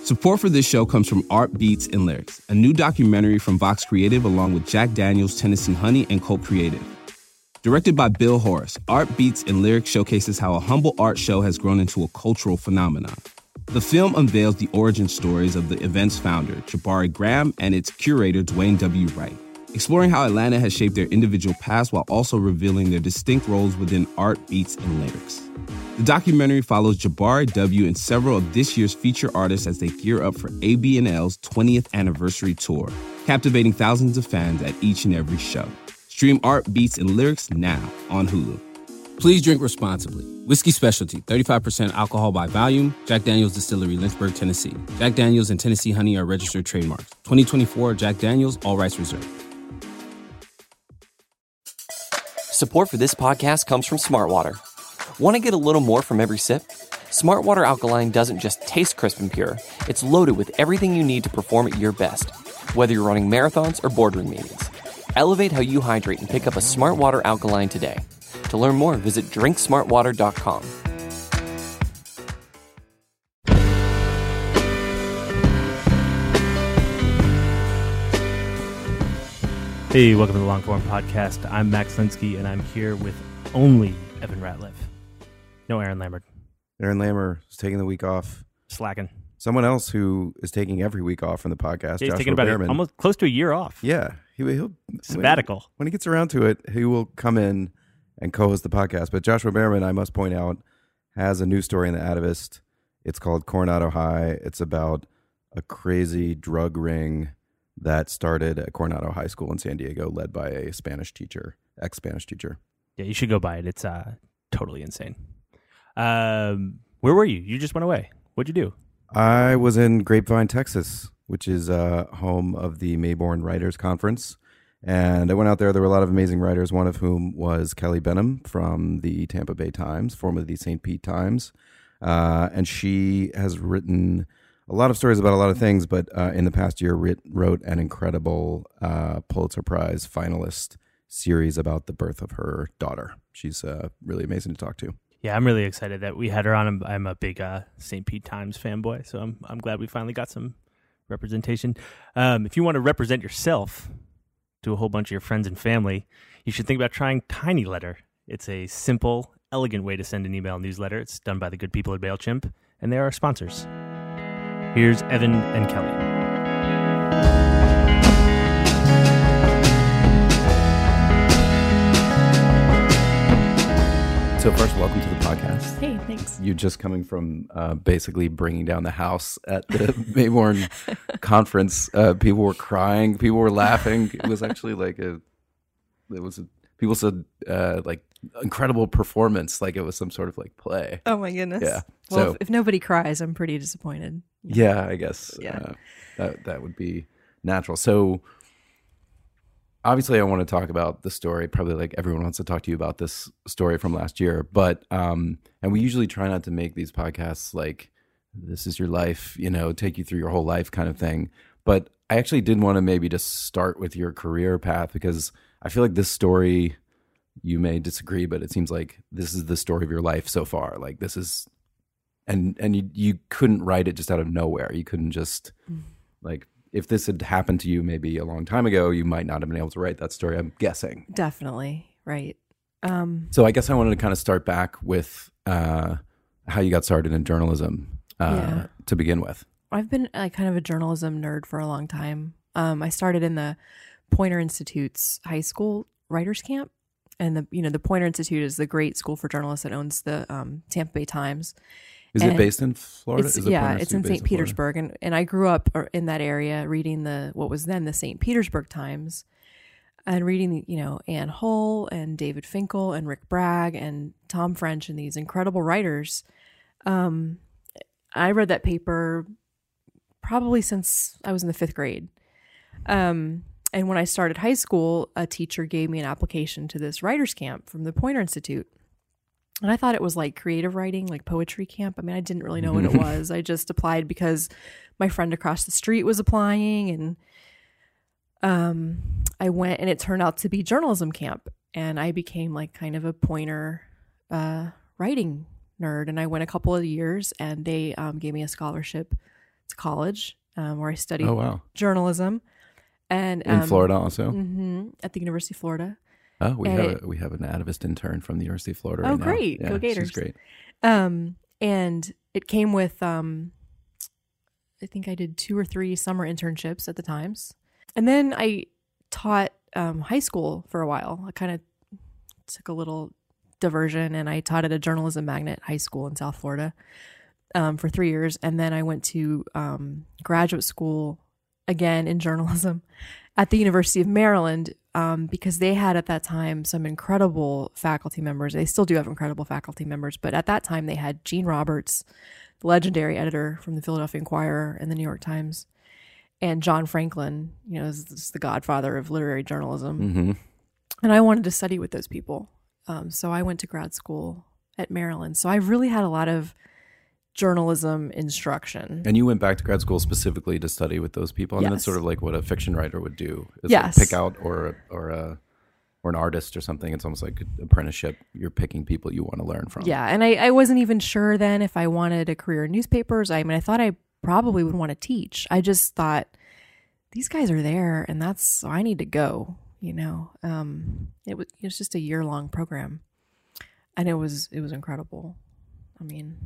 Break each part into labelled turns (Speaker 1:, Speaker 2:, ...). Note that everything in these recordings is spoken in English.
Speaker 1: Support for this show comes from Art Beats and Lyrics, a new documentary from Vox Creative along with Jack Daniels, Tennessee Honey, and Cult Creative. Directed by Bill Horace, Art Beats and Lyrics showcases how a humble art show has grown into a cultural phenomenon. The film unveils the origin stories of the event's founder, Jabari Graham, and its curator, Dwayne W. Wright, exploring how Atlanta has shaped their individual paths while also revealing their distinct roles within Art Beats and Lyrics. The documentary follows Jabari W. and several of this year's feature artists as they gear up for AB&L's 20th anniversary tour, captivating thousands of fans at each and every show. Stream Art Beats and Lyrics now on Hulu. Please drink responsibly. Whiskey Specialty, 35% alcohol by volume. Jack Daniel's Distillery, Lynchburg, Tennessee. Jack Daniel's and Tennessee Honey are registered trademarks. 2024 Jack Daniel's, all rights reserved.
Speaker 2: Support for this podcast comes from Smartwater. Want to get a little more from every sip? Smartwater Alkaline doesn't just taste crisp and pure. It's loaded with everything you need to perform at your best, whether you're running marathons or boardroom meetings. Elevate how you hydrate and pick up a Smartwater Alkaline today. To learn more, visit drinksmartwater.com.
Speaker 3: Hey, welcome to the Longform Podcast. I'm Max Linsky, and I'm here with only Evan Ratliff. No Aaron Lambert.
Speaker 4: Aaron Lambert is taking the week off.
Speaker 3: Slacking.
Speaker 4: Someone else who is taking every week off from the podcast,
Speaker 3: He's
Speaker 4: Joshua
Speaker 3: taking about
Speaker 4: Behrman.
Speaker 3: almost close to a year off.
Speaker 4: Yeah. He'll
Speaker 3: Sabbatical.
Speaker 4: When he gets around to it, he will come in and co-host the podcast. But Joshua Behrman, I must point out, has a new story in the Atavist. It's called Coronado High. It's about a crazy drug ring that started at Coronado High School in San Diego, led by a Spanish teacher, ex-Spanish teacher.
Speaker 3: Yeah, you should go buy it. It's totally insane. Where were you? You just went away. What'd you do?
Speaker 4: I was in Grapevine, Texas, which is home of the Mayborn Writers Conference. And I went out there. There were a lot of amazing writers, one of whom was Kelly Benham from the Tampa Bay Times, formerly the St. Pete Times. And she has written a lot of stories about a lot of things, but in the past year wrote an incredible Pulitzer Prize finalist series about the birth of her daughter. She's really amazing to talk to.
Speaker 3: Yeah, I'm really excited that we had her on. I'm a big St. Pete Times fanboy, so I'm glad we finally got some representation. If you want to represent yourself to a whole bunch of your friends and family, you should think about trying Tiny Letter. It's a simple, elegant way to send an email newsletter. It's done by the good people at MailChimp, and they are our sponsors. Here's Evan and Kelly.
Speaker 4: So first, welcome to the podcast.
Speaker 5: Hey, thanks.
Speaker 4: You're just coming from basically bringing down the house at the Mayborn conference. People were crying. People were laughing. It was actually people said like incredible performance. Like it was some sort of like play.
Speaker 5: Oh my goodness.
Speaker 4: Yeah.
Speaker 5: Well,
Speaker 4: So
Speaker 5: if nobody cries, I'm pretty disappointed.
Speaker 4: yeah, I guess
Speaker 5: Yeah.
Speaker 4: that would be natural. So obviously I want to talk about the story. Probably like everyone wants to talk to you about this story from last year. But and we usually try not to make these podcasts like this is your life, take you through your whole life kind of thing. But I actually did want to maybe just start with your career path because I feel like this story, you may disagree, but it seems like this is the story of your life so far. Like this is, and you couldn't write it just out of nowhere. You couldn't just like, if this had happened to you maybe a long time ago, you might not have been able to write that story, I'm guessing.
Speaker 5: Definitely. Right.
Speaker 4: So I guess I wanted to kind of start back with how you got started in journalism to begin with.
Speaker 5: I've been kind of a journalism nerd for a long time. I started in the Poynter Institute's high school writers camp. And the Poynter Institute is the great school for journalists that owns the Tampa Bay Times.
Speaker 4: Is it based in Florida?
Speaker 5: It's in St. Petersburg. And I grew up in that area reading what was then the St. Petersburg Times and reading, Ann Hull and David Finkel and Rick Bragg and Tom French and these incredible writers. I read that paper probably since I was in the 5th grade. And when I started high school, a teacher gave me an application to this writers camp from the Poynter Institute. And I thought it was like creative writing, like poetry camp. I mean, I didn't really know what it was. I just applied because my friend across the street was applying. And I went, and it turned out to be journalism camp. And I became like kind of a Poynter writing nerd. And I went a couple of years, and they gave me a scholarship to college where I studied
Speaker 4: Oh, wow.
Speaker 5: journalism. And
Speaker 4: In Florida also?
Speaker 5: At the University of Florida.
Speaker 4: Oh, we have an Atavist intern from the University of Florida right
Speaker 5: Oh,
Speaker 4: now.
Speaker 5: great.
Speaker 4: Yeah,
Speaker 5: Go Gators.
Speaker 4: she's great.
Speaker 5: And it came with, I think I did 2 or 3 summer internships at the Times. And then I taught high school for a while. I kind of took a little diversion and I taught at a journalism magnet high school in South Florida for 3 years. And then I went to graduate school again in journalism at the University of Maryland because they had at that time some incredible faculty members. They still do have incredible faculty members, but at that time they had Gene Roberts, the legendary editor from the Philadelphia Inquirer and the New York Times, and John Franklin, is the godfather of literary journalism.
Speaker 4: Mm-hmm.
Speaker 5: And I wanted to study with those people. So I went to grad school at Maryland. So I really had a lot of journalism instruction.
Speaker 4: And you went back to grad school specifically to study with those people, and
Speaker 5: Yes.
Speaker 4: that's sort of like what a fiction writer would do. It's
Speaker 5: Yes.
Speaker 4: like pick out or an artist or something. It's almost like an apprenticeship. You're picking people you want to learn from.
Speaker 5: Yeah, and I wasn't even sure then if I wanted a career in newspapers. I mean, I thought I probably would want to teach. I just thought these guys are there, and so I need to go. It was just a year-long program, and it was incredible. I mean,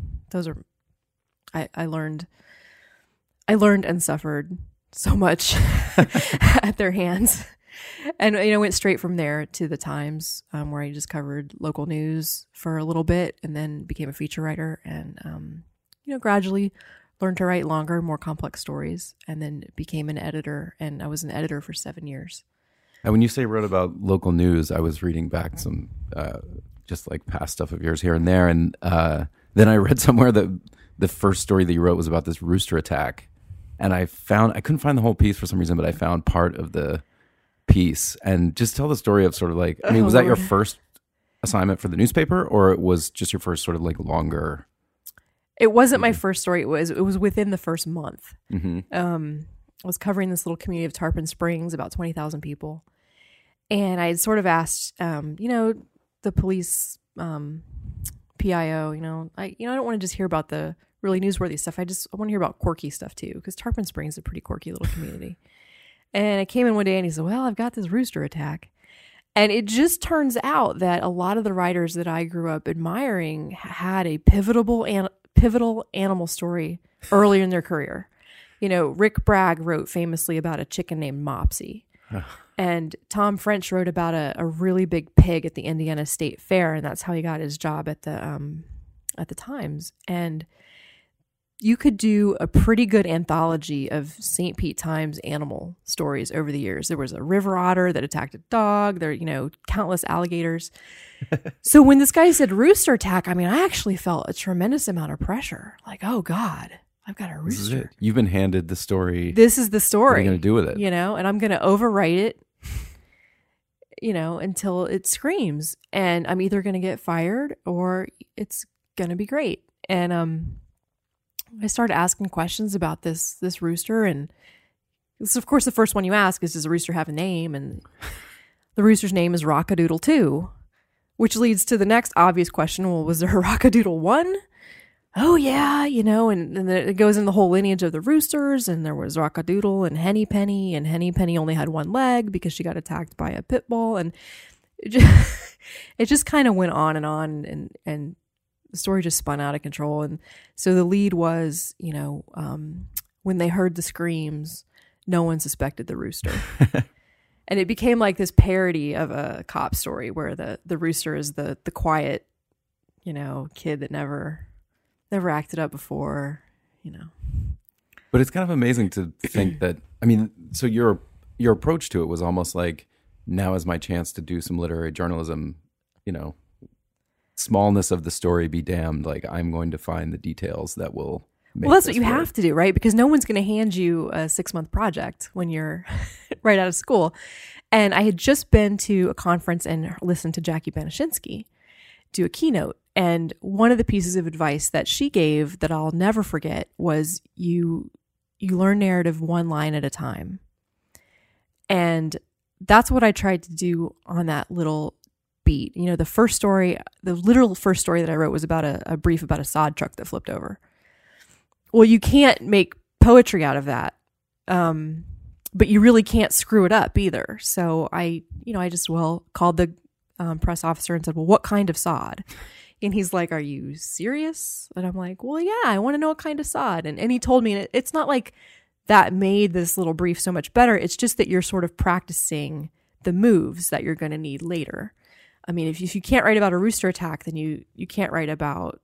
Speaker 5: I learned and suffered so much at their hands. And, went straight from there to the Times, where I just covered local news for a little bit and then became a feature writer and, gradually learned to write longer, more complex stories and then became an editor. And I was an editor for 7 years.
Speaker 4: And when you say wrote about local news, I was reading back some just like past stuff of yours here and there. And then I read somewhere that the first story that you wrote was about this rooster attack. And I couldn't find the whole piece for some reason, but I found part of the piece. And just tell the story of sort of like, I mean, was that your first assignment for the newspaper, or it was just your first sort of like longer?
Speaker 5: It wasn't my first story. It was within the first month.
Speaker 4: Mm-hmm.
Speaker 5: I was covering this little community of Tarpon Springs, about 20,000 people. And I had sort of asked, the police PIO, I don't want to just hear about the really newsworthy stuff. I want to hear about quirky stuff too, because Tarpon Springs is a pretty quirky little community. And I came in one day and he said, well, I've got this rooster attack. And it just turns out that a lot of the writers that I grew up admiring had a pivotal animal story earlier in their career. Rick Bragg wrote famously about a chicken named Mopsy. And Tom French wrote about a really big pig at the Indiana State Fair, and that's how he got his job at the Times. And you could do a pretty good anthology of St. Pete Times animal stories over the years. There was a river otter that attacked a dog. There, countless alligators. So when this guy said rooster attack, I mean, I actually felt a tremendous amount of pressure. Like, oh God, I've got a rooster.
Speaker 4: This is it. You've been handed the story.
Speaker 5: This is the story.
Speaker 4: What are you going to do with it?
Speaker 5: And I'm going to overwrite it, until it screams. And I'm either going to get fired or it's going to be great. And I started asking questions about this rooster. And this, of course, the first one you ask is, does a rooster have a name? And the rooster's name is Rockadoodle 2, which leads to the next obvious question. Well, was there a Rockadoodle 1? Oh, yeah, and then it goes in the whole lineage of the roosters, and there was Rockadoodle and Henny Penny, and Henny Penny only had one leg because she got attacked by a pit bull, and it just kind of went on, and the story just spun out of control. And so the lead was, when they heard the screams, no one suspected the rooster. And it became like this parody of a cop story where the rooster is the quiet, kid that never acted up before,
Speaker 4: But it's kind of amazing to think that, I mean, so your approach to it was almost like, now is my chance to do some literary journalism, smallness of the story be damned. Like, I'm going to find the details that will make
Speaker 5: Well, that's what
Speaker 4: this
Speaker 5: you
Speaker 4: work.
Speaker 5: have to do, right? Because no one's going to hand you a 6-month project when you're right out of school. And I had just been to a conference and listened to Jackie Banashinsky do a keynote. And one of the pieces of advice that she gave that I'll never forget was you learn narrative one line at a time. And that's what I tried to do on that little beat. The literal first story that I wrote was about a brief about a sod truck that flipped over. Well, you can't make poetry out of that. But you really can't screw it up either. So I just called the press officer and said, well, what kind of sod? And he's like, are you serious? And I'm like, well, yeah, I want to know what kind of sod. And he told me, and it's not like that made this little brief so much better. It's just that you're sort of practicing the moves that you're going to need later. I mean, if you can't write about a rooster attack, then you can't write about,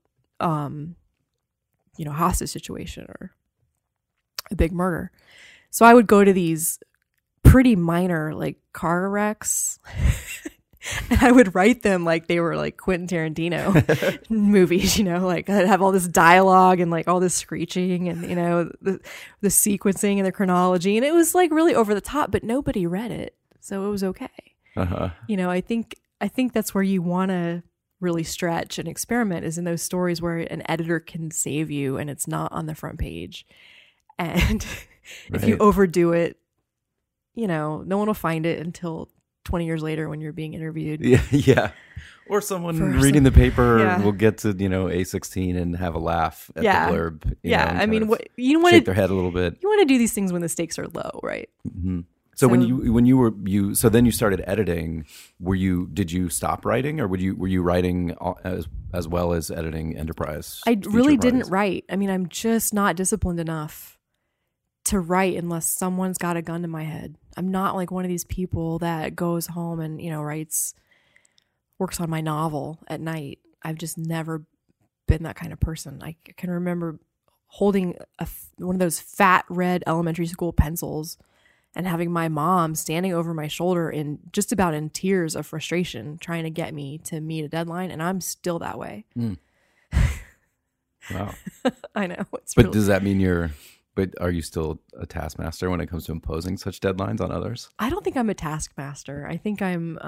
Speaker 5: hostage situation or a big murder. So I would go to these pretty minor like car wrecks and I would write them like they were like Quentin Tarantino movies, like I'd have all this dialogue and like all this screeching and, the sequencing and the chronology. And it was like really over the top, but nobody read it. So it was okay.
Speaker 4: Uh-huh.
Speaker 5: I think that's where you want to really stretch and experiment is in those stories where an editor can save you and it's not on the front page. And if you overdo it, no one will find it until 20 years later when you're being interviewed.
Speaker 4: Yeah. Or someone reading the paper will get to, A16 and have a laugh at the blurb.
Speaker 5: I mean, you want
Speaker 4: to shake their head a little bit.
Speaker 5: You want to do these things when the stakes are low, right?
Speaker 4: Mm-hmm. So when you started editing, did you stop writing or were you writing as well as editing Enterprise?
Speaker 5: I really didn't write. I mean, I'm just not disciplined enough to write unless someone's got a gun to my head. I'm not like one of these people that goes home and, works on my novel at night. I've just never been that kind of person. I can remember holding one of those fat red elementary school pencils and having my mom standing over my shoulder just about in tears of frustration, trying to get me to meet a deadline. And I'm still that way.
Speaker 4: Mm. Wow.
Speaker 5: I know.
Speaker 4: But does that mean but are you still a taskmaster when it comes to imposing such deadlines on others?
Speaker 5: I don't think I'm a taskmaster. I think I'm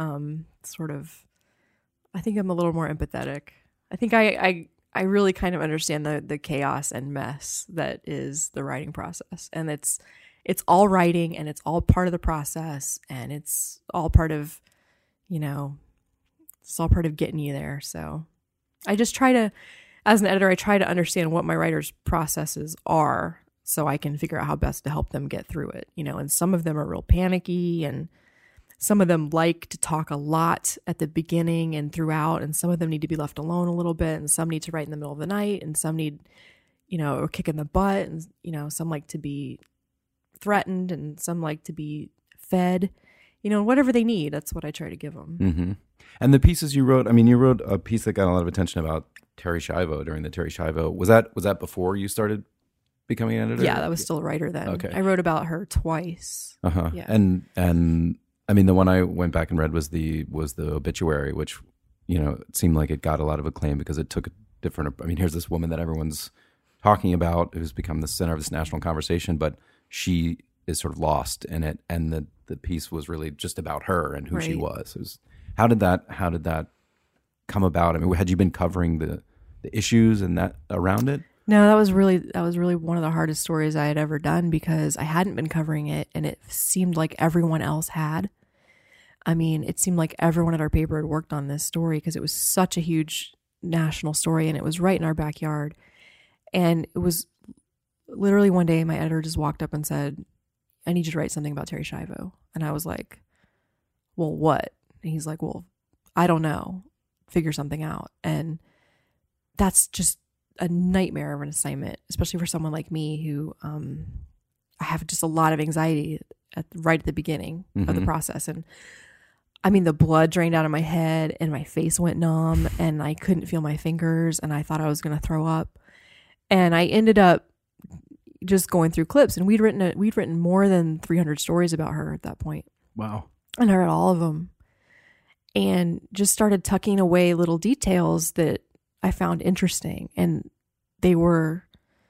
Speaker 5: I think I'm a little more empathetic. I think I really kind of understand the chaos and mess that is the writing process. And it's all writing and it's all part of the process and it's all part of, it's all part of getting you there. So I just try to, as an editor, I try to understand what my writers' processes are so I can figure out how best to help them get through it, and some of them are real panicky and some of them like to talk a lot at the beginning and throughout, and some of them need to be left alone a little bit, and some need to write in the middle of the night, and some need, a kick in the butt, and, some like to be threatened and some like to be fed, whatever they need. That's what I try to give them.
Speaker 4: Mm-hmm. And the pieces you wrote, you wrote a piece that got a lot of attention about Terri Schiavo during the Terri Schiavo. Was that before you started becoming an editor?
Speaker 5: Yeah, that was still a writer then.
Speaker 4: Okay.
Speaker 5: I wrote about her twice.
Speaker 4: Uh-huh.
Speaker 5: Yeah.
Speaker 4: And the one I went back and read was the obituary, which, it seemed like it got a lot of acclaim because it took a different, here's this woman that everyone's talking about who's become the center of this national conversation, but she is sort of lost in it. And the piece was really just about her and who she was. How did that come about? Had you been covering the issues and that around it?
Speaker 5: No, that was really one of the hardest stories I had ever done because I hadn't been covering it and it seemed like everyone else had. It seemed like everyone at our paper had worked on this story because it was such a huge national story and it was right in our backyard. And it was literally one day my editor just walked up and said, I need you to write something about Terri Schiavo. And I was like, well, what? And he's like, well, I don't know. Figure something out. And that's just a nightmare of an assignment, especially for someone like me who I have just a lot of anxiety right at the beginning of the process. And the blood drained out of my head and my face went numb and I couldn't feel my fingers and I thought I was going to throw up. And I ended up just going through clips and we'd written more than 300 stories about her at that point.
Speaker 4: Wow.
Speaker 5: And I read all of them and just started tucking away little details that I found interesting. And they were,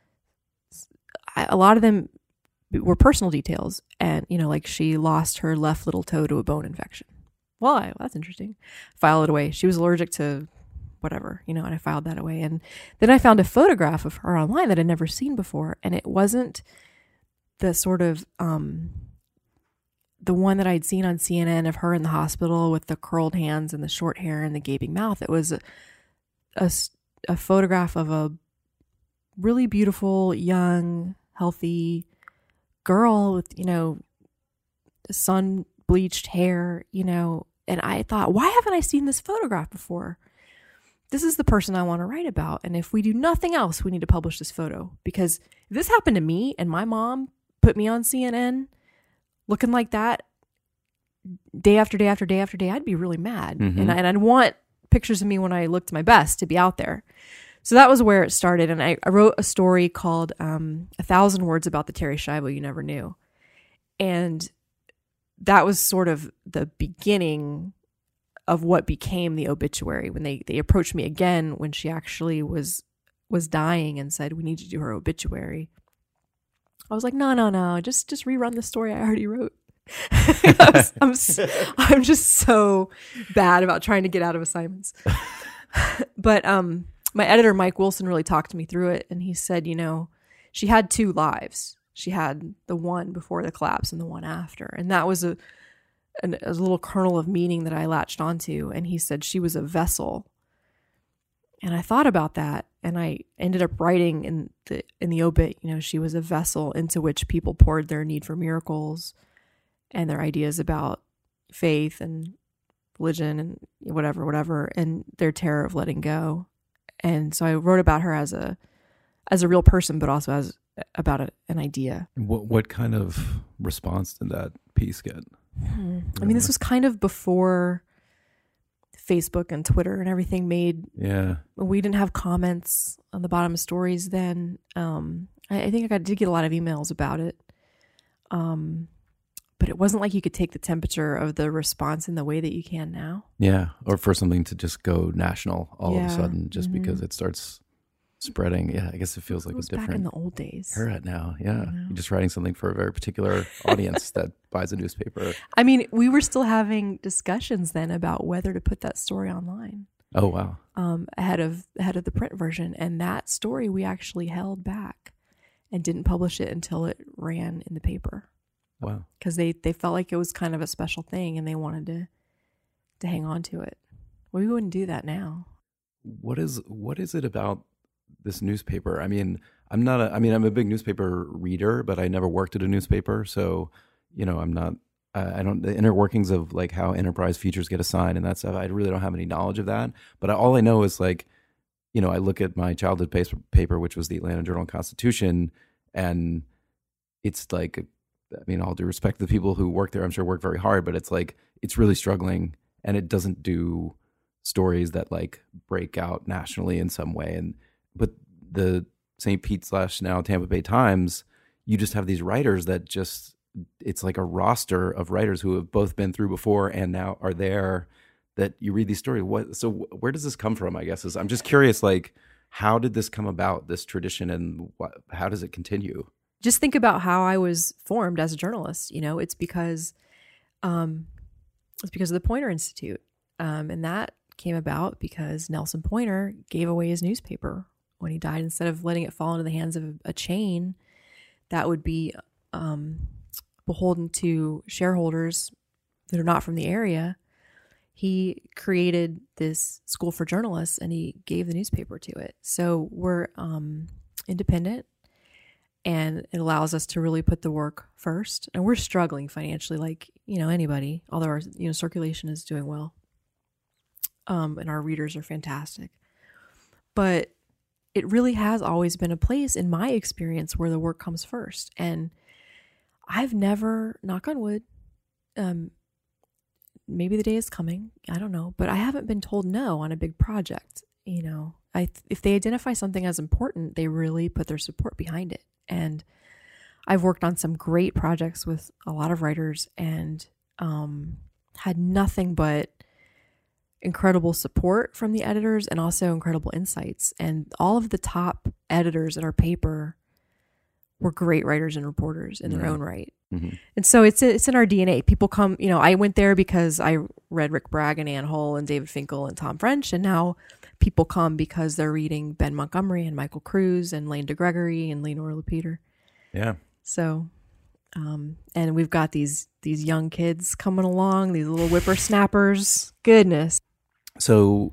Speaker 5: a lot of them were personal details. And, like she lost her left little toe to a bone infection. Well, that's interesting. File it away. She was allergic to whatever, and I filed that away. And then I found a photograph of her online that I'd never seen before. And it wasn't the sort of, the one that I'd seen on CNN of her in the hospital with the curled hands and the short hair and the gaping mouth. It was a photograph of a really beautiful, young, healthy girl with, sun bleached hair, and I thought, why haven't I seen this photograph before? This is the person I want to write about. And if we do nothing else, we need to publish this photo, because if this happened to me and my mom put me on CNN looking like that day after day after day after day, I'd be really mad. And I'd want pictures of me when I looked my best to be out there. So that was where it started. And I wrote a story called 1,000 Words About the Terri Schiavo You Never Knew. And that was sort of the beginning of what became the obituary, when they approached me again when she actually was dying and said, we need to do her obituary. I was like, no, just rerun the story I already wrote. I'm just so bad about trying to get out of assignments. But my editor, Mike Wilson, really talked me through it. And he said, she had 2 lives. She had the one before the collapse and the one after. And that was a little kernel of meaning that I latched onto. And he said she was a vessel. And I thought about that, and I ended up writing in the obit, she was a vessel into which people poured their need for miracles and their ideas about faith and religion and whatever, and their terror of letting go. And so I wrote about her as a real person, but also as about an idea.
Speaker 4: What kind of response did that piece get?
Speaker 5: I mean, this was kind of before Facebook and Twitter and everything made.
Speaker 4: Yeah.
Speaker 5: We didn't have comments on the bottom of stories then. I think I did get a lot of emails about it. But it wasn't like you could take the temperature of the response in the way that you can now. Yeah.
Speaker 4: Or for something to just go national all of a sudden, just because it starts spreading. Yeah. I guess it feels like a different.
Speaker 5: Back in the old days.
Speaker 4: You're at now. Yeah. You're just writing something for a very particular audience that buys a newspaper.
Speaker 5: I mean, we were still having discussions then about whether to put that story online.
Speaker 4: Oh, wow.
Speaker 5: Ahead of the print version. And that story we actually held back and didn't publish it until it ran in the paper.
Speaker 4: Wow.
Speaker 5: Because they felt like it was kind of a special thing and they wanted to hang on to it. Well, we wouldn't do that now.
Speaker 4: What is it about this newspaper? I mean, I'm a big newspaper reader, but I never worked at a newspaper. So, I don't, the inner workings of like how enterprise features get assigned and that stuff. I really don't have any knowledge of that. But all I know is like, I look at my childhood paper, which was the Atlanta Journal-Constitution, and it's like, all due respect to the people who work there, I'm sure work very hard, but it's like, it's really struggling, and it doesn't do stories that like break out nationally in some way. But the St. Pete / now Tampa Bay Times, you just have these writers that just, it's like a roster of writers who have both been through before and now are there, that you read these stories. So where does this come from? I guess I'm just curious, like, how did this come about, this tradition, and how does it continue?
Speaker 5: Just think about how I was formed as a journalist. It's because of the Poynter Institute. And that came about because Nelson Poynter gave away his newspaper when he died. Instead of letting it fall into the hands of a chain that would be beholden to shareholders that are not from the area, he created this school for journalists and he gave the newspaper to it. So we're independent, and it allows us to really put the work first. And we're struggling financially like, anybody, although our, circulation is doing well. And our readers are fantastic. But it really has always been a place in my experience where the work comes first. And I've never, knock on wood, maybe the day is coming, I don't know, but I haven't been told no on a big project. If they identify something as important, they really put their support behind it. And I've worked on some great projects with a lot of writers and had nothing but incredible support from the editors and also incredible insights. And all of the top editors at our paper were great writers and reporters in their own right. Mm-hmm. And so it's in our DNA. People come, I went there because I read Rick Bragg and Ann Hull and David Finkel and Tom French. And now people come because they're reading Ben Montgomery and Michael Cruz and Lane DeGregory and Leonora Lapeter.
Speaker 4: Yeah.
Speaker 5: So, and we've got these young kids coming along, these little whippersnappers. Goodness.
Speaker 4: So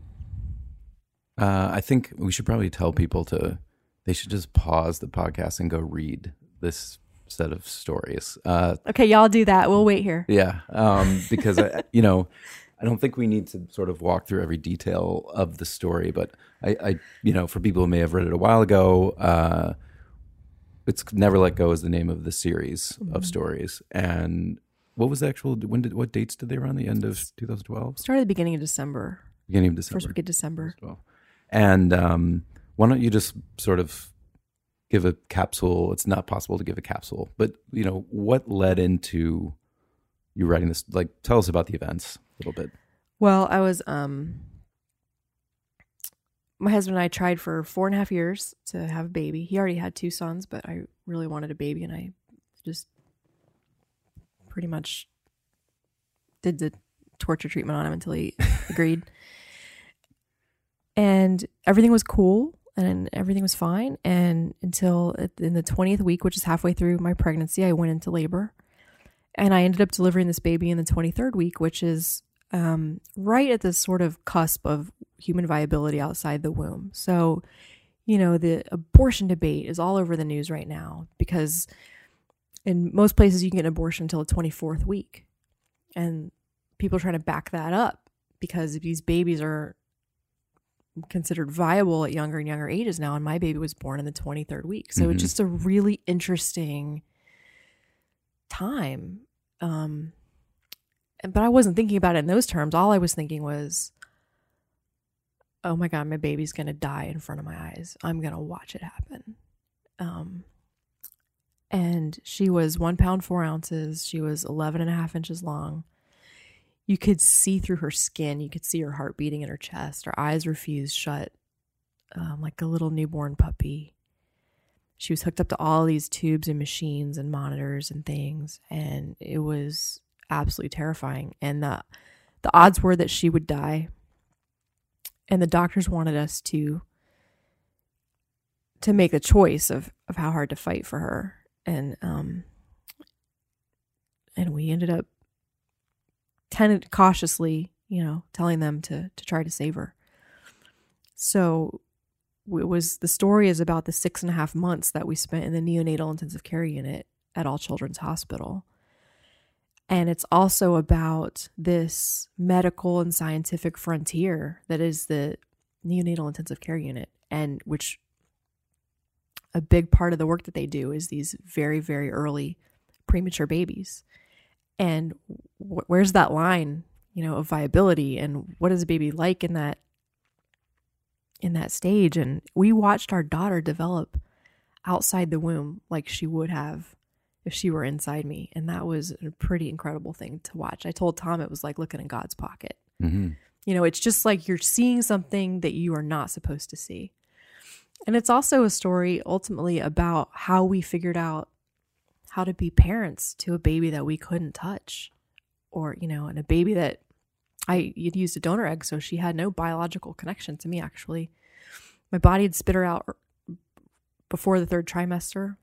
Speaker 4: I think we should probably tell people they should just pause the podcast and go read this set of stories.
Speaker 5: Okay, y'all do that. We'll wait here.
Speaker 4: Yeah, because I don't think we need to sort of walk through every detail of the story, but I for people who may have read it a while ago, it's Never Let Go is the name of the series of stories. And what was the actual? What dates did they run? The end of 2012.
Speaker 5: Started at the beginning of December.
Speaker 4: Beginning of December.
Speaker 5: First week of December.
Speaker 4: And why don't you just sort of give a capsule? It's not possible to give a capsule, but what led into you writing this? Like, tell us about the events a little bit.
Speaker 5: Well, I was my husband and I tried for 4.5 years to have a baby. He already had 2 sons, but I really wanted a baby, and I just pretty much did the torture treatment on him until he agreed. And everything was cool and everything was fine. And until in the 20th week, which is halfway through my pregnancy, I went into labor, and I ended up delivering this baby in the 23rd week, which is right at the sort of cusp of human viability outside the womb. So, the abortion debate is all over the news right now because in most places you can get an abortion until the 24th week. And people are trying to back that up because these babies are considered viable at younger and younger ages now. And my baby was born in the 23rd week. So it's just a really interesting time. But I wasn't thinking about it in those terms. All I was thinking was, oh my God, my baby's going to die in front of my eyes. I'm going to watch it happen. And she was 1 pound, 4 ounces. She was 11.5 inches long. You could see through her skin. You could see her heart beating in her chest. Her eyes were fused shut, like a little newborn puppy. She was hooked up to all these tubes and machines and monitors and things. And it was absolutely terrifying. And the odds were that she would die. And the doctors wanted us to make a choice of how hard to fight for her. And we ended up cautiously, telling them to try to save her. So the story is about the 6.5 months that we spent in the neonatal intensive care unit at All Children's Hospital. And it's also about this medical and scientific frontier that is the neonatal intensive care unit, and which a big part of the work that they do is these very, very early premature babies. And where's that line, of viability, and what is a baby like in that stage? And we watched our daughter develop outside the womb like she would have if she were inside me. And that was a pretty incredible thing to watch. I told Tom it was like looking in God's pocket. Mm-hmm. It's just like you're seeing something that you are not supposed to see. And it's also a story ultimately about how we figured out how to be parents to a baby that we couldn't touch, or, and a baby that you'd used a donor egg. So she had no biological connection to me. Actually, my body had spit her out before the 3rd trimester.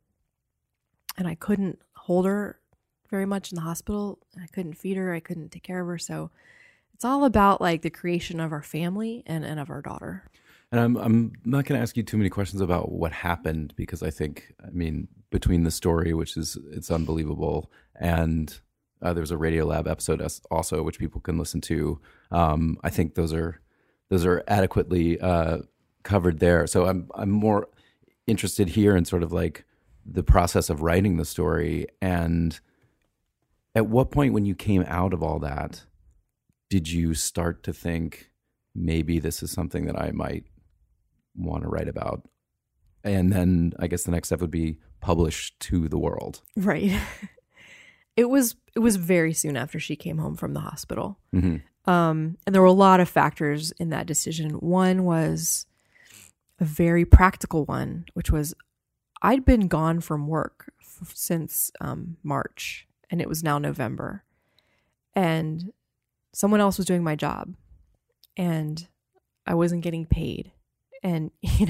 Speaker 5: And I couldn't hold her very much in the hospital. I couldn't feed her. I couldn't take care of her. So it's all about like the creation of our family and of our daughter.
Speaker 4: And I'm not going to ask you too many questions about what happened, because I mean, between the story, which it's unbelievable, and there's a Radiolab episode also, which people can listen to. I think those are adequately covered there. So I'm more interested here in sort of like the process of writing the story. And at what point, when you came out of all that, did you start to think, maybe this is something that I might want to write about? And then I guess the next step would be publish to the world.
Speaker 5: Right. It was very soon after she came home from the hospital. Mm-hmm. And there were a lot of factors in that decision. One was a very practical one, which was I'd been gone from work since March, and it was now November. And someone else was doing my job, and I wasn't getting paid. And,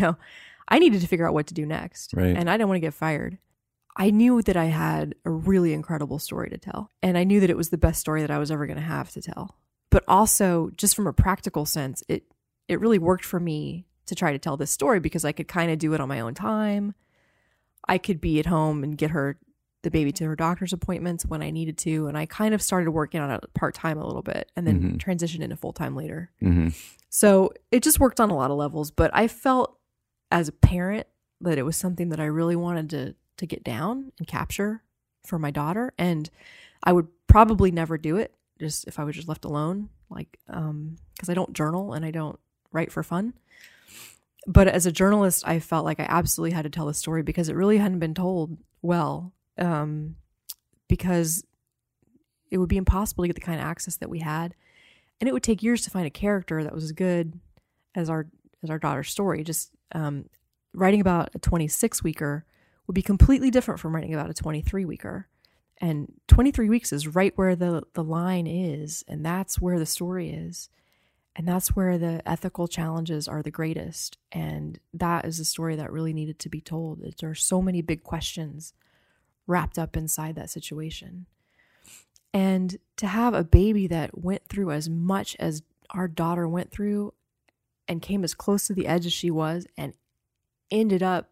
Speaker 5: I needed to figure out what to do next.
Speaker 4: Right.
Speaker 5: And I didn't want to get fired. I knew that I had a really incredible story to tell. And I knew that it was the best story that I was ever going to have to tell. But also, just from a practical sense, it really worked for me to try to tell this story because I could kind of do it on my own time. I could be at home and get the baby to her doctor's appointments when I needed to. And I kind of started working on it part-time a little bit and then transitioned into full-time later. So it just worked on a lot of levels. But I felt as a parent that it was something that I really wanted to get down and capture for my daughter. And I would probably never do it just if I was just left alone, like, because I don't journal and I don't write for fun. But as a journalist, I felt like I absolutely had to tell the story because it really hadn't been told well. Because it would be impossible to get the kind of access that we had, and it would take years to find a character that was as good as our daughter's story. Just writing about a 26-weeker would be completely different from writing about a 23-weeker, and 23 weeks is right where the line is, and that's where the story is, and that's where the ethical challenges are the greatest, and that is the story that really needed to be told. There are so many big questions wrapped up inside that situation. And to have a baby that went through as much as our daughter went through and came as close to the edge as she was and ended up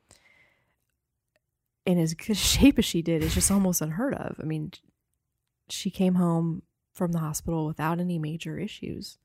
Speaker 5: in as good shape as she did is just almost unheard of. I mean, she came home from the hospital without any major issues.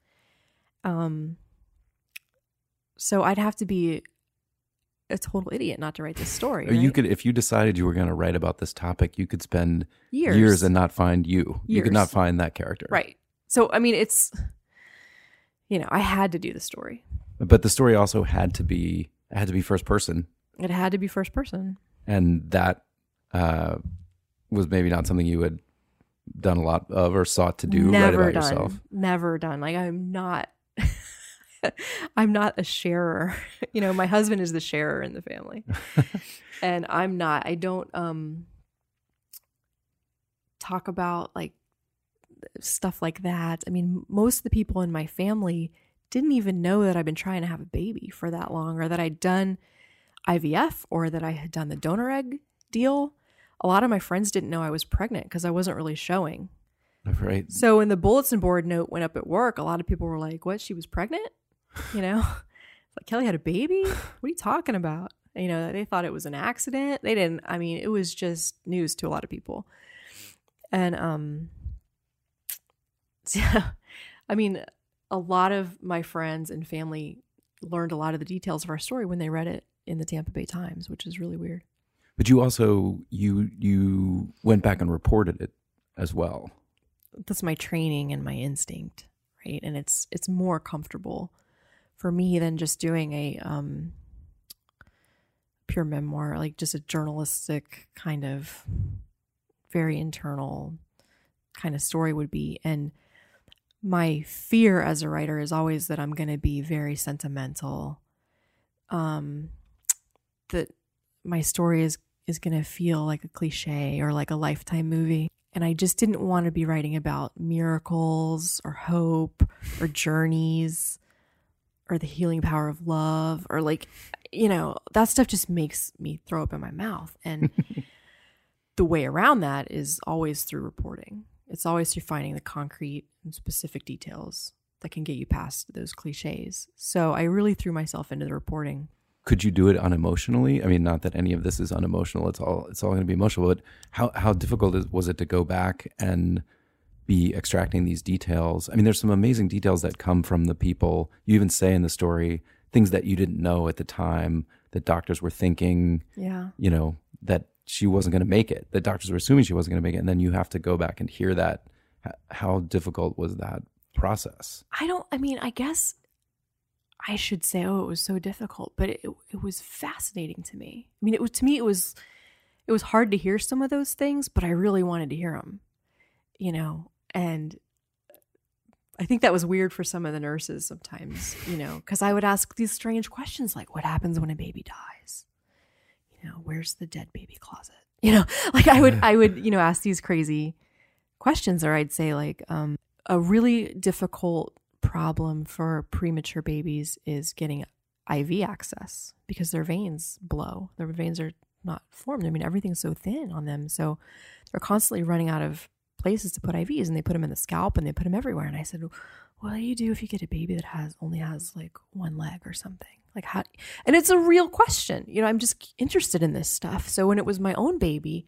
Speaker 5: So I'd have to be a total idiot not to write this story. Right?
Speaker 4: You could, if you decided you were going to write about this topic, you could spend
Speaker 5: years
Speaker 4: and not find you. You could not find that character.
Speaker 5: Right. So, I mean, it's, I had to do the story.
Speaker 4: But the story also had to be first person.
Speaker 5: It had to be first person.
Speaker 4: And that was maybe not something you had done a lot of or sought to do.
Speaker 5: Never
Speaker 4: write about
Speaker 5: done.
Speaker 4: Yourself.
Speaker 5: Never done. Like, I'm not a sharer. My husband is the sharer in the family. And I'm not. I don't talk about like stuff like that. I mean, most of the people in my family didn't even know that I've been trying to have a baby for that long, or that I'd done IVF, or that I had done the donor egg deal. A lot of my friends didn't know I was pregnant because I wasn't really showing.
Speaker 4: Right.
Speaker 5: So when the bulletin board note went up at work, a lot of people were like, what, she was pregnant? Like, Kelly had a baby? What are you talking about? They thought it was an accident. They didn't. I mean, it was just news to a lot of people. And, yeah, I mean, a lot of my friends and family learned a lot of the details of our story when they read it in the Tampa Bay Times, which is really weird.
Speaker 4: But you also, you went back and reported it as well.
Speaker 5: That's my training and my instinct, right? And it's more comfortable for me than just doing a pure memoir, like just a journalistic kind of very internal kind of story would be. And my fear as a writer is always that I'm going to be very sentimental, that my story is going to feel like a cliche or like a Lifetime movie. And I just didn't want to be writing about miracles or hope or journeys or the healing power of love, or like, that stuff just makes me throw up in my mouth. And the way around that is always through reporting. It's always through finding the concrete and specific details that can get you past those cliches. So I really threw myself into the reporting.
Speaker 4: Could you do it unemotionally? I mean, not that any of this is unemotional. It's all going to be emotional. But how difficult was it to go back and be extracting these details? I mean, there's some amazing details that come from the people. You even say in the story things that you didn't know at the time that doctors were thinking.
Speaker 5: Yeah.
Speaker 4: That she wasn't going to make it. That doctors were assuming she wasn't going to make it, and then you have to go back and hear that. How difficult was that process?
Speaker 5: I guess I should say, it was so difficult, but it was fascinating to me. I mean, it was hard to hear some of those things, but I really wanted to hear them, and I think that was weird for some of the nurses sometimes, because I would ask these strange questions like, what happens when a baby dies? Where's the dead baby closet? Like I would, ask these crazy questions, or I'd say like, a really difficult problem for premature babies is getting IV access because their veins blow. Their veins are not formed. I mean, everything's so thin on them. So they're constantly running out of places to put IVs, and they put them in the scalp and they put them everywhere. And I said, what do you do if you get a baby that only has like one leg or something? Like how? And it's a real question. You know, I'm just interested in this stuff. So when it was my own baby,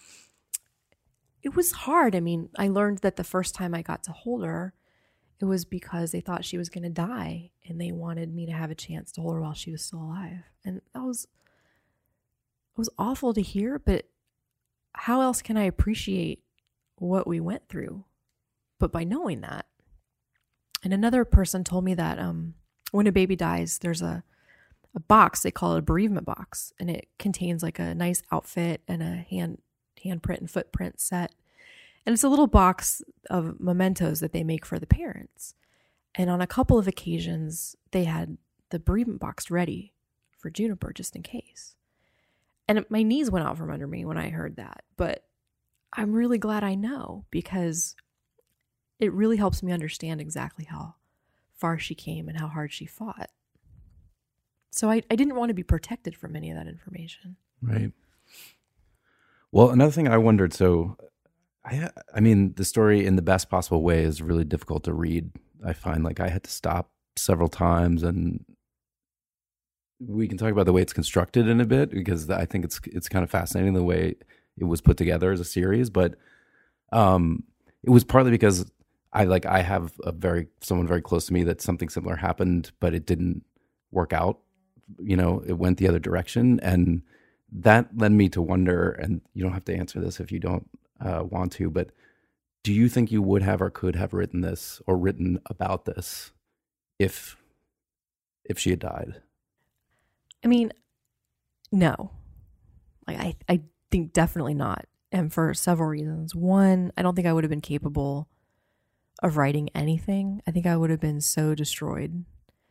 Speaker 5: it was hard. I mean, I learned that the first time I got to hold her, it was because they thought she was going to die and they wanted me to have a chance to hold her while she was still alive. And it was awful to hear, but how else can I appreciate what we went through? But by knowing that. And another person told me that when a baby dies, there's a box, they call it a bereavement box, and it contains like a nice outfit and a handprint and footprint set. And it's a little box of mementos that they make for the parents. And on a couple of occasions, they had the bereavement box ready for Juniper just in case. And my knees went out from under me when I heard that. But I'm really glad I know, because it really helps me understand exactly how far she came and how hard she fought. So I didn't want to be protected from any of that information.
Speaker 4: Right. Well, another thing I wondered, so I mean, the story in the best possible way is really difficult to read. I find like I had to stop several times, and we can talk about the way it's constructed in a bit, because I think it's kind of fascinating the way it was put together as a series. But it was partly because I have someone very close to me that something similar happened, but it didn't work out. You know, it went the other direction, and that led me to wonder. And you don't have to answer this if you don't want to, but do you think you would have or could have written this or written about this if she had died?
Speaker 5: I mean, no. Like I think definitely not. And for several reasons. One, I don't think I would have been capable of writing anything. I think I would have been so destroyed.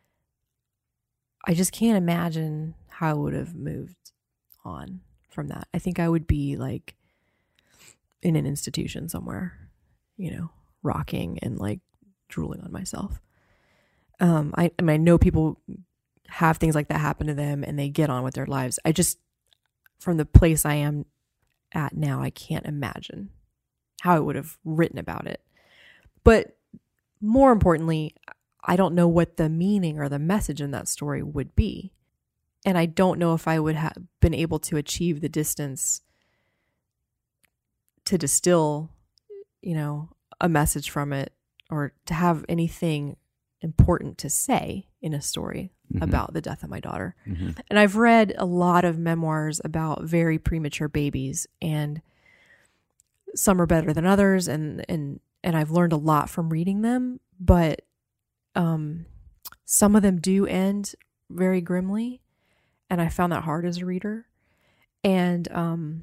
Speaker 5: I just can't imagine how I would have moved on from that. I think I would be like in an institution somewhere, you know, rocking and like drooling on myself. I mean, I know people have things like that happen to them and they get on with their lives. I just, from the place I am at now, I can't imagine how I would have written about it. But more importantly, I don't know what the meaning or the message in that story would be. And I don't know if I would have been able to achieve the distance to distill, you know, a message from it, or to have anything important to say in a story about the death of my daughter. And I've read a lot of memoirs about very premature babies, and some are better than others, and I've learned a lot from reading them, but some of them do end very grimly, and I found that hard as a reader. And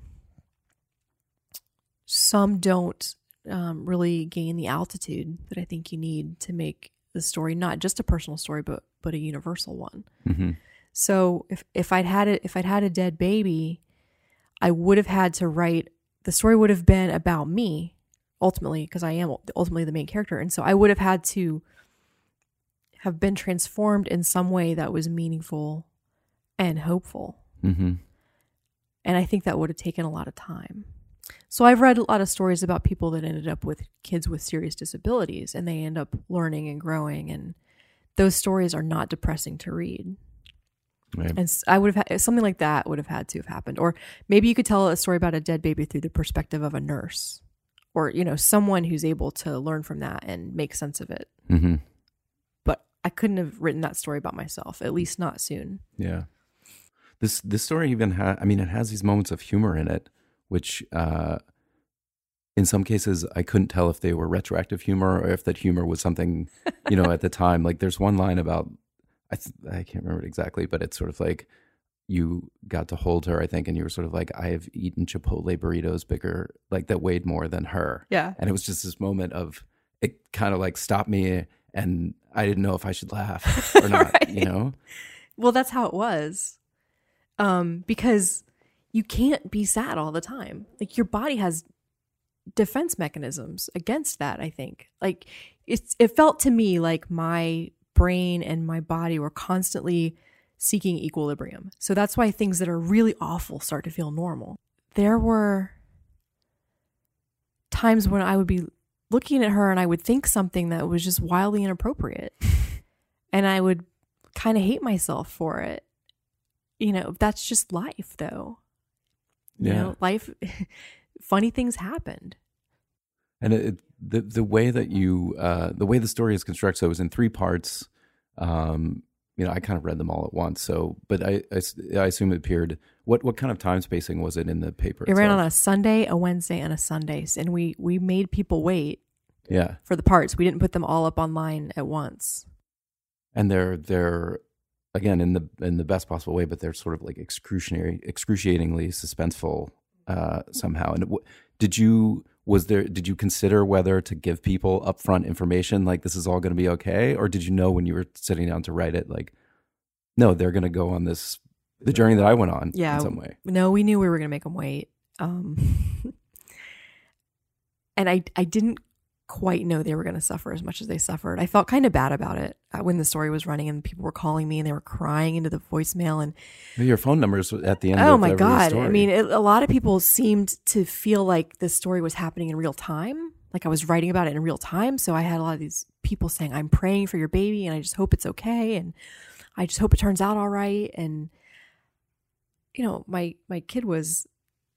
Speaker 5: some don't really gain the altitude that I think you need to make the story not just a personal story, but a universal one. So if I'd had a dead baby, I would have had to write, the story would have been about me ultimately, because I am ultimately the main character. And so I would have had to have been transformed in some way that was meaningful and hopeful. And I think that would have taken a lot of time. So I've read a lot of stories about people that ended up with kids with serious disabilities, and they end up learning and growing, and those stories are not depressing to read. Right. And I would have something like that would have had to have happened. Or maybe you could tell a story about a dead baby through the perspective of a nurse, or, you know, someone who's able to learn from that and make sense of it. But I couldn't have written that story about myself, at least not soon.
Speaker 4: Yeah. This story even it has these moments of humor in it, which in some cases I couldn't tell if they were retroactive humor or if that humor was something, you know, at the time. Like there's one line about, I can't remember it exactly, but it's sort of like, you got to hold her, I think, and you were sort of like, I have eaten Chipotle burritos bigger, like that weighed more than her.
Speaker 5: Yeah.
Speaker 4: And it was just this moment of, it kind of like stopped me, and I didn't know if I should laugh or not, right. You know?
Speaker 5: Well, that's how it was. Because you can't be sad all the time. Like your body has defense mechanisms against that, I think. Like it felt to me like my brain and my body were constantly seeking equilibrium. So that's why things that are really awful start to feel normal. There were times when I would be looking at her and I would think something that was just wildly inappropriate. And I would kind of hate myself for it. You know, that's just life though. You know, life, funny things happened.
Speaker 4: And the way that the way the story is constructed, so it was in 3 parts. You know, I kind of read them all at once. So, but I assume it appeared. What kind of time spacing was it in the paper?
Speaker 5: It ran on a Sunday, a Wednesday, and a Sunday, and we made people wait.
Speaker 4: Yeah. For
Speaker 5: the parts, we didn't put them all up online at once.
Speaker 4: And they're again in the best possible way, but they're sort of like excruciatingly suspenseful somehow. And did you consider whether to give people upfront information like this is all going to be okay, or did you know when you were sitting down to write it like, no, they're going to go on the journey that I went on in some way?
Speaker 5: No, we knew we were going to make them wait. And I didn't quite know they were going to suffer as much as they suffered. I felt kind of bad about it when the story was running and people were calling me and they were crying into the voicemail, and
Speaker 4: your phone numbers at the end.
Speaker 5: Oh
Speaker 4: of
Speaker 5: my
Speaker 4: every
Speaker 5: God.
Speaker 4: story.
Speaker 5: I mean, a lot of people seemed to feel like the story was happening in real time. Like I was writing about it in real time. So I had a lot of these people saying, I'm praying for your baby and I just hope it's okay. And I just hope it turns out all right. And, you know, my kid was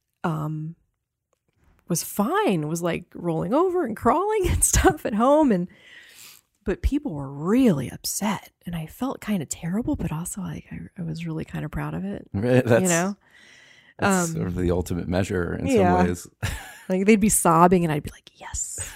Speaker 5: fine, was like rolling over and crawling and stuff at home. But people were really upset and I felt kind of terrible, but also like I was really kind of proud of it.
Speaker 4: Right,
Speaker 5: That's
Speaker 4: sort of the ultimate measure in some ways.
Speaker 5: Like they'd be sobbing and I'd be like, yes.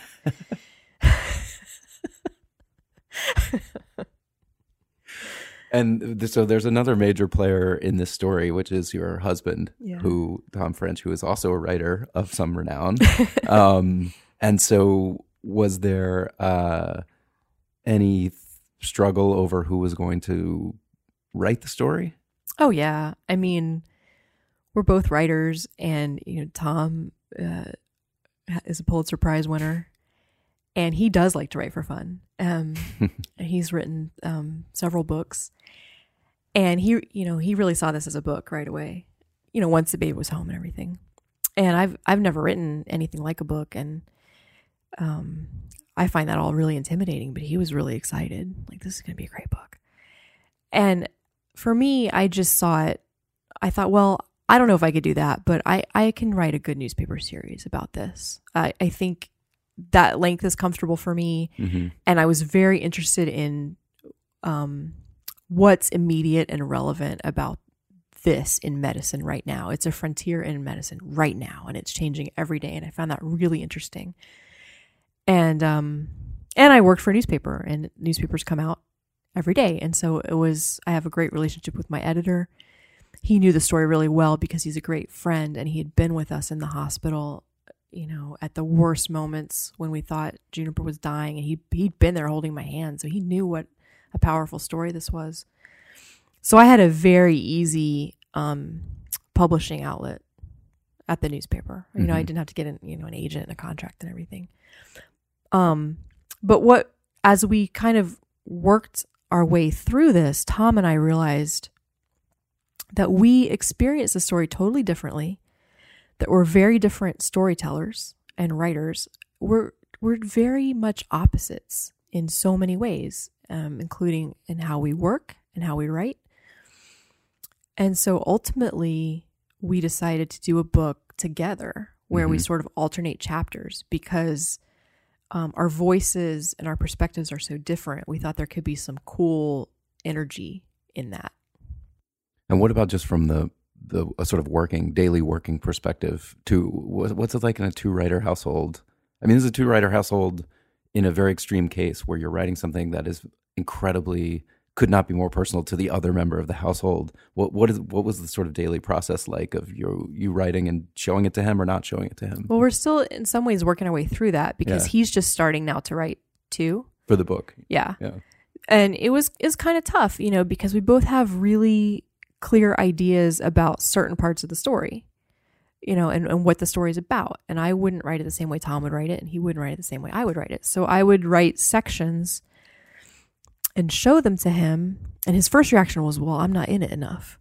Speaker 4: And so there's another major player in this story, which is your husband, Tom French, who is also a writer of some renown. And so was there any struggle over who was going to write the story?
Speaker 5: Oh, yeah. I mean, we're both writers, and, you know, Tom is a Pulitzer Prize winner, and he does like to write for fun. He's written several books, and he really saw this as a book right away, you know, once the baby was home and everything. And I've never written anything like a book, and I find that all really intimidating, but he was really excited. Like, this is going to be a great book. And for me, I just saw it. I thought, well, I don't know if I could do that, but I can write a good newspaper series about this. I think that length is comfortable for me. Mm-hmm. And I was very interested in what's immediate and relevant about this in medicine right now. It's a frontier in medicine right now, and it's changing every day. And I found that really interesting. And I worked for a newspaper, and newspapers come out every day. And so I have a great relationship with my editor. He knew the story really well because he's a great friend, and he had been with us in the hospital, you know, at the worst moments when we thought Juniper was dying, and he'd been there holding my hand. So he knew what a powerful story this was. So I had a very easy publishing outlet at the newspaper. Mm-hmm. You know, I didn't have to get an agent and a contract and everything. But as we kind of worked our way through this, Tom and I realized that we experienced the story totally differently, that we're very different storytellers and writers. We're very much opposites in so many ways, including in how we work and how we write. And so ultimately, we decided to do a book together where we sort of alternate chapters because our voices and our perspectives are so different. We thought there could be some cool energy in that.
Speaker 4: And what about just from the sort of daily working perspective too? What's it like in a 2-writer household? I mean, this is a 2-writer household in a very extreme case where you're writing something that is incredibly, could not be more personal to the other member of the household. What was the sort of daily process like of you writing and showing it to him or not showing it to him?
Speaker 5: Well, we're still in some ways working our way through that because he's just starting now to write too.
Speaker 4: For the book.
Speaker 5: Yeah. And it's kind of tough, you know, because we both have really clear ideas about certain parts of the story, you know, and what the story is about. And I wouldn't write it the same way Tom would write it, and he wouldn't write it the same way I would write it. So I would write sections and show them to him. And his first reaction was, well, I'm not in it enough.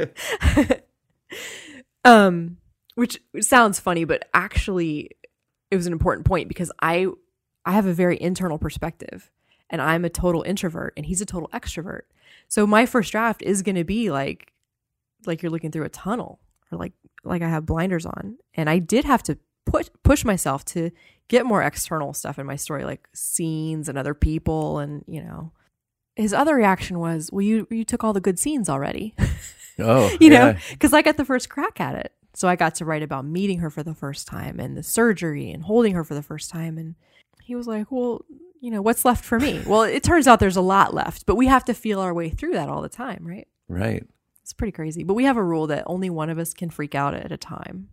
Speaker 5: Which sounds funny, but actually it was an important point because I have a very internal perspective, and I'm a total introvert and he's a total extrovert. So my first draft is going to be like you're looking through a tunnel, or like I have blinders on. And I did have to push myself to get more external stuff in my story, like scenes and other people. And, you know, his other reaction was, well, you took all the good scenes already.
Speaker 4: Oh,
Speaker 5: you know, because I got the first crack at it. So I got to write about meeting her for the first time and the surgery and holding her for the first time. And he was like, well, you know, what's left for me? Well, it turns out there's a lot left, but we have to feel our way through that all the time, right?
Speaker 4: Right.
Speaker 5: It's pretty crazy. But we have a rule that only one of us can freak out at a time.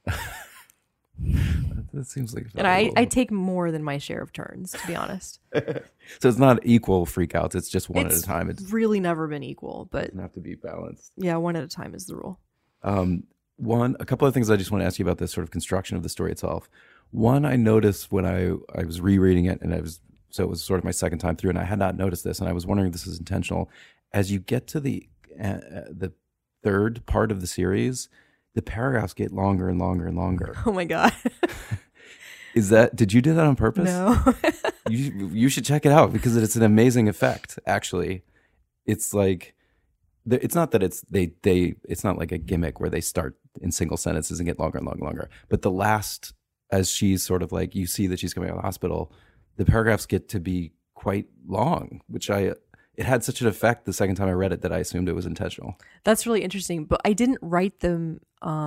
Speaker 4: That seems like
Speaker 5: and I take more than my share of turns, to be honest.
Speaker 4: So it's not equal freakouts. It's just one at a time. It's
Speaker 5: really never been equal, but
Speaker 4: doesn't have to be balanced.
Speaker 5: Yeah, one at a time is the rule.
Speaker 4: A couple of things I just want to ask you about this sort of construction of the story itself. One, I noticed when I was rereading it, and it was sort of my second time through, and I had not noticed this, and I was wondering if this is intentional. As you get to the third part of the series, the paragraphs get longer and longer and longer.
Speaker 5: Oh my God.
Speaker 4: Did you do that on purpose?
Speaker 5: No.
Speaker 4: You should check it out because it's an amazing effect, actually. It's like, it's not that it's not like a gimmick where they start in single sentences and get longer and longer and longer. But the last, as she's sort of like, you see that she's coming out of the hospital, the paragraphs get to be quite long, which it had such an effect the second time I read it that I assumed it was intentional.
Speaker 5: That's really interesting, but I didn't write them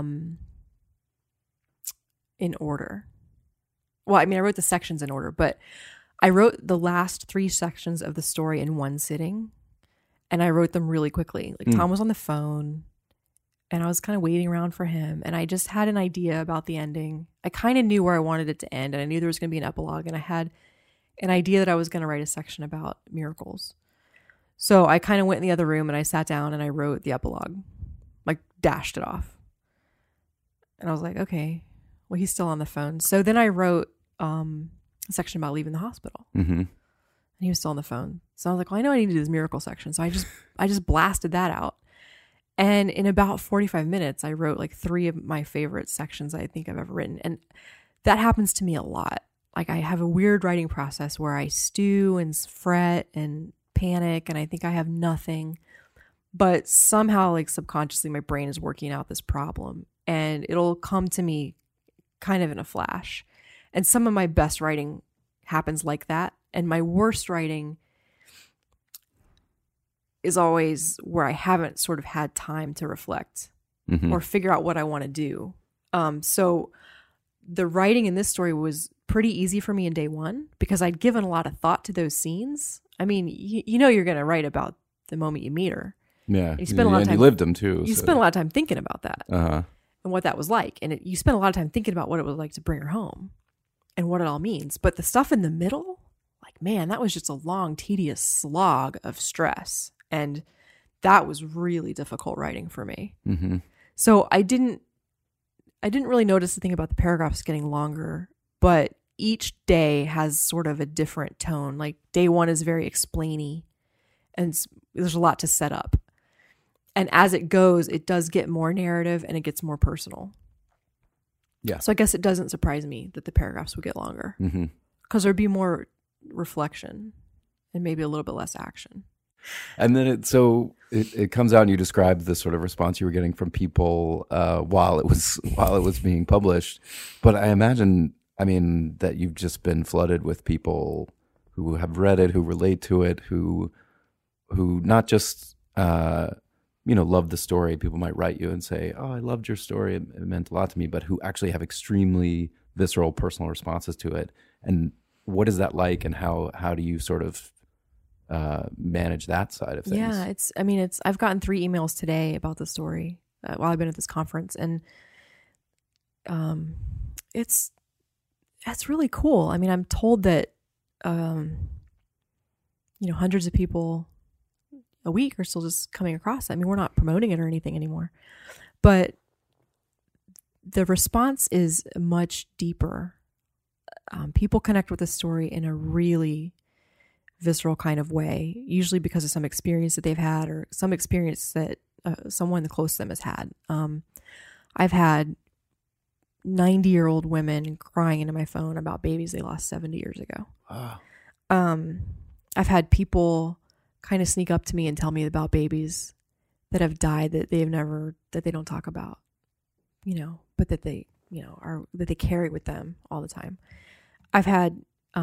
Speaker 5: in order. Well, I mean, I wrote the sections in order, but I wrote the last 3 sections of the story in one sitting, and I wrote them really quickly. Like Tom was on the phone, and I was kind of waiting around for him, and I just had an idea about the ending. I kind of knew where I wanted it to end, and I knew there was going to be an epilogue, and I had an idea that I was going to write a section about miracles. So I kind of went in the other room and I sat down and I wrote the epilogue, like dashed it off. And I was like, okay, well, he's still on the phone. So then I wrote a section about leaving the hospital. Mm-hmm. And he was still on the phone. So I was like, well, I know I need to do this miracle section. So I just blasted that out. And in about 45 minutes, I wrote like 3 of my favorite sections I think I've ever written. And that happens to me a lot. Like I have a weird writing process where I stew and fret and panic, and I think I have nothing, but somehow, like subconsciously, my brain is working out this problem, and it'll come to me kind of in a flash. And some of my best writing happens like that, and my worst writing is always where I haven't sort of had time to reflect or figure out what I want to do. So the writing in this story was pretty easy for me in day 1 because I'd given a lot of thought to those scenes. I mean, you know you're going to write about the moment you meet her.
Speaker 4: Yeah.
Speaker 5: And you spend a lot of time.
Speaker 4: You lived them too.
Speaker 5: You spent a lot of time thinking about that
Speaker 4: and
Speaker 5: what that was like. And you spent a lot of time thinking about what it was like to bring her home and what it all means. But the stuff in the middle, like, man, that was just a long, tedious slog of stress. And that was really difficult writing for me. Mm-hmm. So I didn't really notice the thing about the paragraphs getting longer, but each day has sort of a different tone. Like day 1 is very explainy and there's a lot to set up. And as it goes, it does get more narrative and it gets more personal. Yeah. So I guess it doesn't surprise me that the paragraphs would get longer because there'd be more reflection and maybe a little bit less action.
Speaker 4: And then it comes out and you describe the sort of response you were getting from people while it was being published. But I imagine, that you've just been flooded with people who have read it, who relate to it, who not just love the story. People might write you and say, "Oh, I loved your story; it meant a lot to me," but who actually have extremely visceral, personal responses to it. And what is that like? And how do you sort of manage that side of things?
Speaker 5: Yeah, I've gotten 3 emails today about the story while I've been at this conference, and it's really cool. I'm told that hundreds of people a week are still just coming across it. We're not promoting it or anything anymore, but the response is much deeper. People connect with the story in a really visceral kind of way, usually because of some experience that they've had or some experience that someone close to them has had. I've had 90-year-old women crying into my phone about babies they lost 70 years ago.
Speaker 4: Wow.
Speaker 5: I've had people kind of sneak up to me and tell me about babies that have died that they don't talk about, but that they, that they carry with them all the time. I've had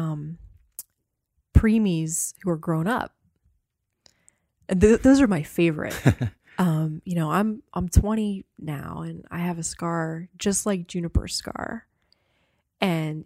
Speaker 5: preemies who are grown up. And those are my favorite. I'm 20 now, and I have a scar just like Juniper's scar. And,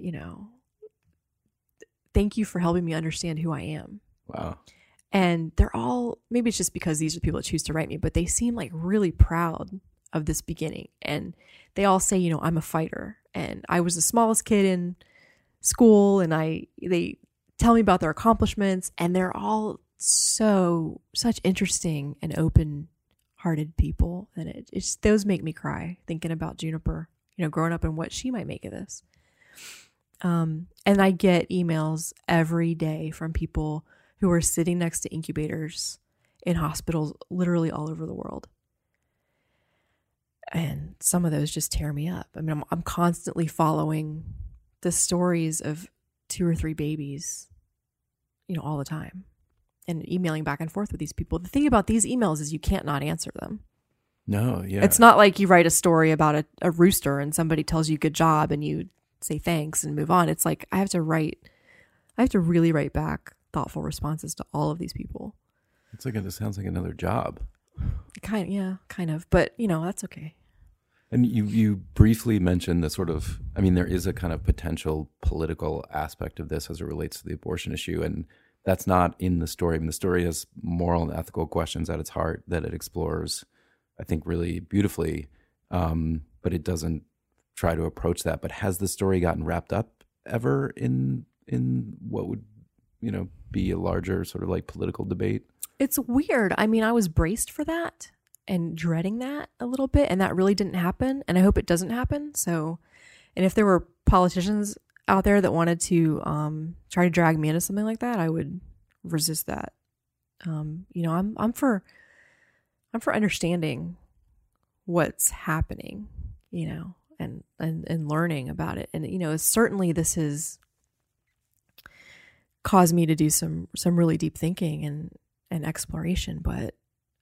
Speaker 5: thank you for helping me understand who I am.
Speaker 4: Wow.
Speaker 5: And they're all, maybe it's just because these are people that choose to write me, but they seem like really proud of this beginning. And they all say, I'm a fighter, and I was the smallest kid in school, and they tell me about their accomplishments, and they're all such interesting and open-hearted people. And those make me cry thinking about Juniper, growing up and what she might make of this. And I get emails every day from people who are sitting next to incubators in hospitals literally all over the world. And some of those just tear me up. I mean, I'm constantly following the stories of 2 or 3 babies, all the time, and emailing back and forth with these people. The thing about these emails is you can't not answer them.
Speaker 4: No, yeah.
Speaker 5: It's not like you write a story about a rooster and somebody tells you good job and you say thanks and move on. It's like I have to really write back thoughtful responses to all of these people.
Speaker 4: It sounds like another job.
Speaker 5: Kind of. But, that's okay.
Speaker 4: And you briefly mentioned the sort of, there is a kind of potential political aspect of this as it relates to the abortion issue. And that's not in the story. The story has moral and ethical questions at its heart that it explores, I think, really beautifully. But it doesn't try to approach that. But has the story gotten wrapped up ever in what would, be a larger sort of like political debate?
Speaker 5: It's weird. I was braced for that and dreading that a little bit, and that really didn't happen, and I hope it doesn't happen. So, and if there were politicians out there that wanted to try to drag me into something like that, I would resist that. I'm for understanding what's happening, and learning about it. And certainly this has caused me to do some really deep thinking and exploration, but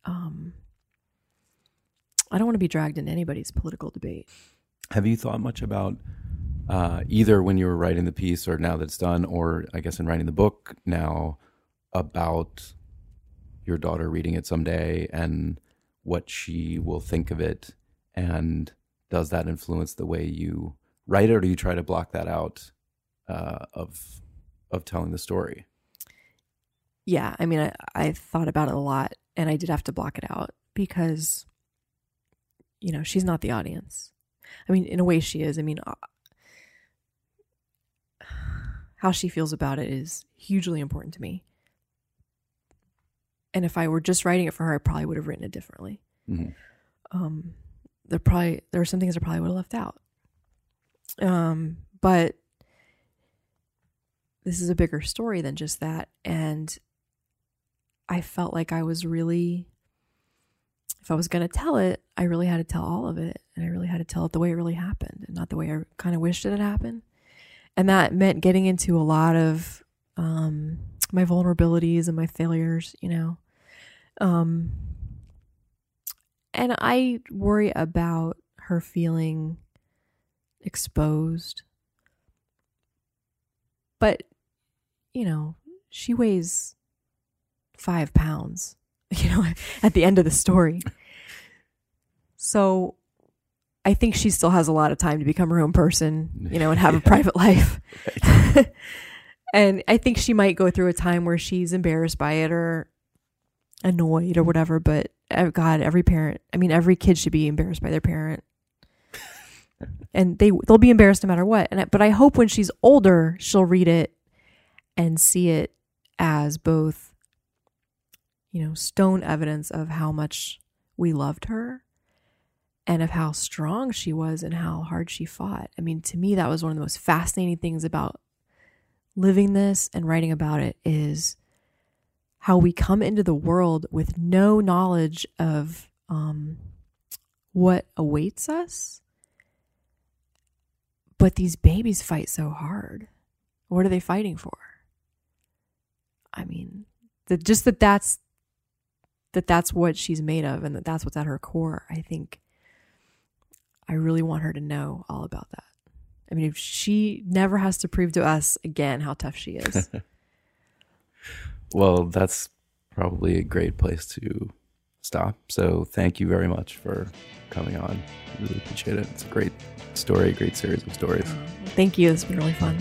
Speaker 5: I don't want to be dragged into anybody's political debate.
Speaker 4: Have you thought much about either when you were writing the piece or now that it's done, or I guess in writing the book now, about your daughter reading it someday and what she will think of it? And does that influence the way you write it, or do you try to block that out of telling the story?
Speaker 5: Yeah, I thought about it a lot, and I did have to block it out because, she's not the audience. In a way she is. How she feels about it is hugely important to me. And if I were just writing it for her, I probably would have written it differently. Mm-hmm. There are some things I probably would have left out. But this is a bigger story than just that. And I felt like I was really, if I was going to tell it, I really had to tell all of it. And I really had to tell it the way it really happened and not the way I kind of wished it had happened. And that meant getting into a lot of my vulnerabilities and my failures, and I worry about her feeling exposed. But, she weighs 5 pounds, at the end of the story. So I think she still has a lot of time to become her own person, and have a private life. And I think she might go through a time where she's embarrassed by it or annoyed or whatever. But God, every kid should be embarrassed by their parent. And they'll be embarrassed no matter what. But I hope when she's older, she'll read it and see it as both, stone evidence of how much we loved her and of how strong she was and how hard she fought. To me, that was one of the most fascinating things about living this and writing about it, is how we come into the world with no knowledge of what awaits us. But these babies fight so hard. What are they fighting for? I mean, that's what she's made of, and that's what's at her core. I think I really want her to know all about that. I mean, if she never has to prove to us again how tough she is.
Speaker 4: Well, that's probably a great place to stop. So thank you very much for coming on. Really appreciate it. It's a great story, great series of stories.
Speaker 5: Thank you. It's been really fun.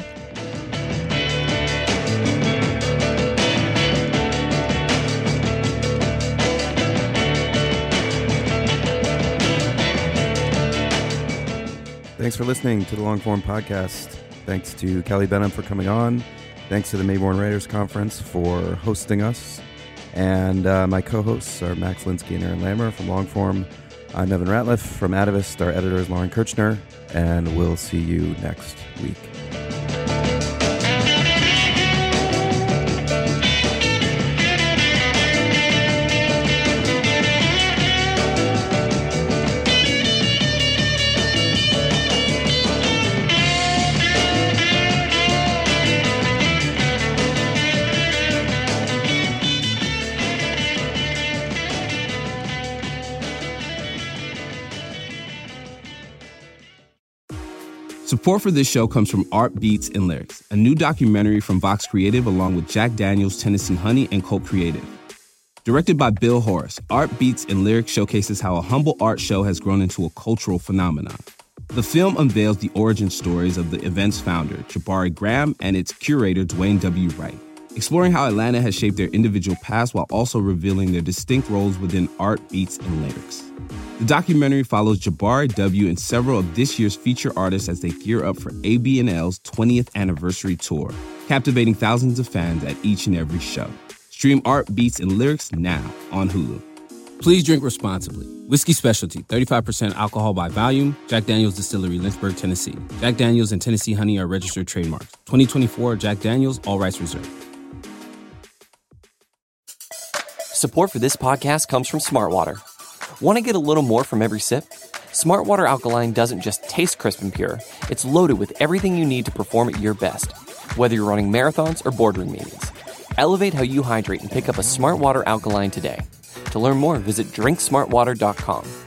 Speaker 4: Thanks for listening to the Longform Podcast. Thanks to Kelly Benham for coming on. Thanks to the Mayborn Writers Conference for hosting us. And my co-hosts are Max Linsky and Aaron Lammer from Longform. I'm Evan Ratliff from Atavist. Our editor is Lauren Kirchner. And we'll see you next week.
Speaker 1: Support for this show comes from Art Beats and Lyrics, a new documentary from Vox Creative along with Jack Daniels, Tennessee Honey, and Colt Creative. Directed by Bill Horace, Art Beats and Lyrics showcases how a humble art show has grown into a cultural phenomenon. The film unveils the origin stories of the event's founder, Jabari Graham, and its curator, Dwayne W. Wright, exploring how Atlanta has shaped their individual paths while also revealing their distinct roles within Art Beats and Lyrics. The documentary follows Jabari W. and several of this year's feature artists as they gear up for ABNL's 20th anniversary tour, captivating thousands of fans at each and every show. Stream Art Beats and Lyrics now on Hulu.
Speaker 6: Please drink responsibly. Whiskey Specialty, 35% alcohol by volume. Jack Daniels Distillery, Lynchburg, Tennessee. Jack Daniels and Tennessee Honey are registered trademarks. 2024 Jack Daniels, all rights reserved.
Speaker 2: Support for this podcast comes from Smartwater. Want to get a little more from every sip? Smartwater Alkaline doesn't just taste crisp and pure. It's loaded with everything you need to perform at your best, whether you're running marathons or boardroom meetings. Elevate how you hydrate and pick up a Smartwater Alkaline today. To learn more, visit drinksmartwater.com.